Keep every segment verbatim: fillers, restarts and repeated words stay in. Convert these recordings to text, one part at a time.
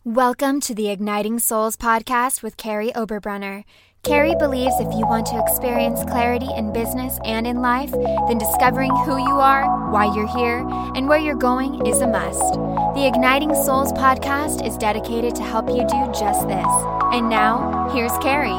Welcome to the Igniting Souls podcast with Carrie Oberbrunner. Carrie believes if you want to experience clarity in business and in life, then discovering who you are, why you're here, and where you're going is a must. The Igniting Souls podcast is dedicated to help you do just this. And now, here's Carrie.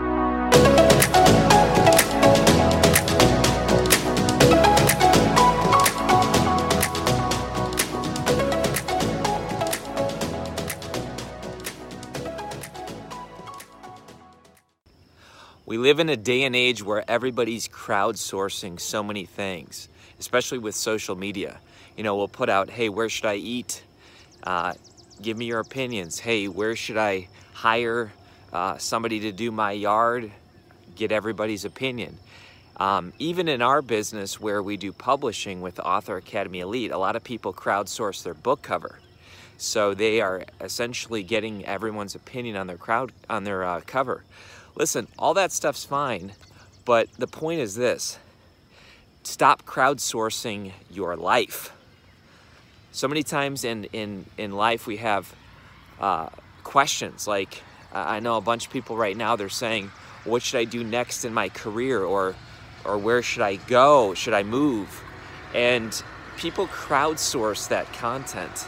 We live in a day and age where everybody's crowdsourcing so many things, especially with social media. You know, we'll put out, hey, where should I eat? Uh, give me your opinions. Hey, where should I hire uh, somebody to do my yard? Get everybody's opinion. Um, even in our business where we do publishing with Author Academy Elite, a lot of people crowdsource their book cover. So they are essentially getting everyone's opinion on their crowd on their uh, cover. Listen, all that stuff's fine, but the point is this: stop crowdsourcing your life. So many times in, in, in life we have uh, questions like, I know a bunch of people right now, they're saying, what should I do next in my career? Or, or where should I go? Should I move? And people crowdsource that content.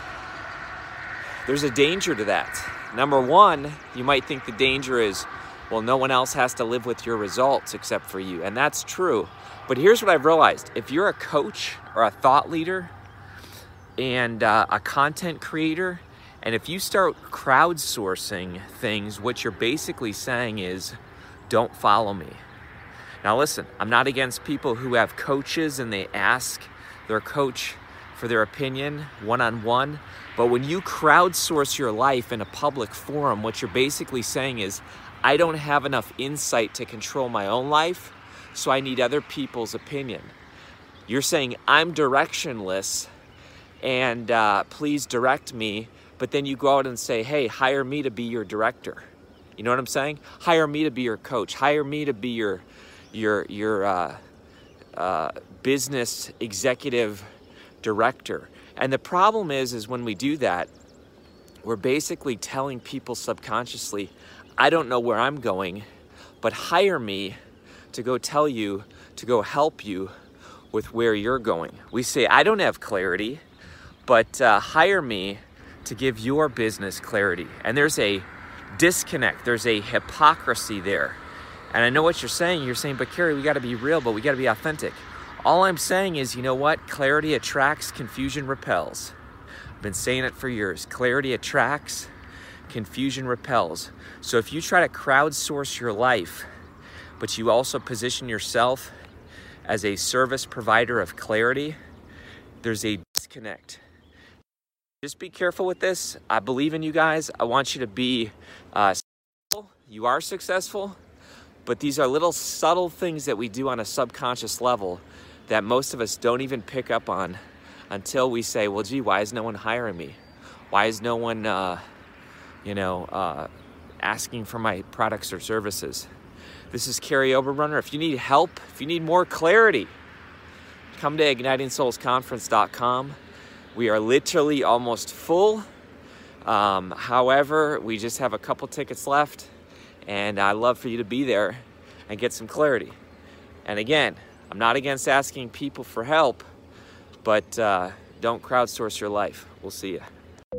There's a danger to that. Number one, you might think the danger is, well, no one else has to live with your results except for you. And that's true. But here's what I've realized. If you're a coach or a thought leader and uh, a content creator, and if you start crowdsourcing things, what you're basically saying is, don't follow me. Now listen, I'm not against people who have coaches and they ask their coach for their opinion one-on-one. But when you crowdsource your life in a public forum, what you're basically saying is, I don't have enough insight to control my own life, so I need other people's opinion. You're saying, I'm directionless, and uh, please direct me, but then you go out and say, hey, hire me to be your director. You know what I'm saying? Hire me to be your coach. Hire me to be your, your, your uh, uh, business executive director. And the problem is, is when we do that, we're basically telling people subconsciously, I don't know where I'm going, but hire me to go tell you, to go help you with where you're going. We say, I don't have clarity, but uh, hire me to give your business clarity. And there's a disconnect, there's a hypocrisy there. And I know what you're saying. You're saying, but Carrie, we got to be real, but we got to be authentic. All I'm saying is, you know what? Clarity attracts, confusion repels. I've been saying it for years. Clarity attracts, confusion repels. So if you try to crowdsource your life, but you also position yourself as a service provider of clarity, there's a disconnect. Just be careful with this. I believe in you guys. I want you to be uh, successful. You are successful, but these are little subtle things that we do on a subconscious level that most of us don't even pick up on until we say, well, gee, why is no one hiring me? Why is no one, uh, you know, uh, asking for my products or services? This is Carrie Oberbrunner. If you need help, if you need more clarity, come to igniting souls conference dot com. We are literally almost full. Um, however, we just have a couple tickets left, and I'd love for you to be there and get some clarity. And again, I'm not against asking people for help, but uh, don't crowdsource your life. We'll see you.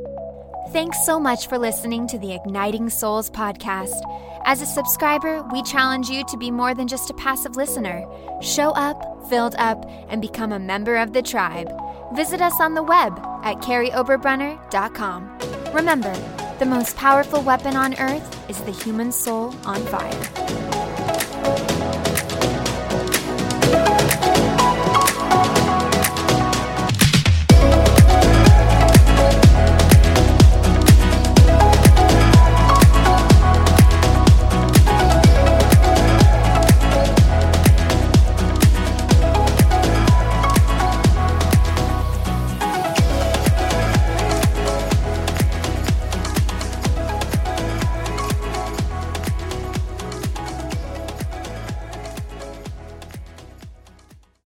Thanks so much for listening to the Igniting Souls podcast. As a subscriber, we challenge you to be more than just a passive listener. Show up, filled up, and become a member of the tribe. Visit us on the web at carrie oberbrunner dot com. Remember, the most powerful weapon on earth is the human soul on fire.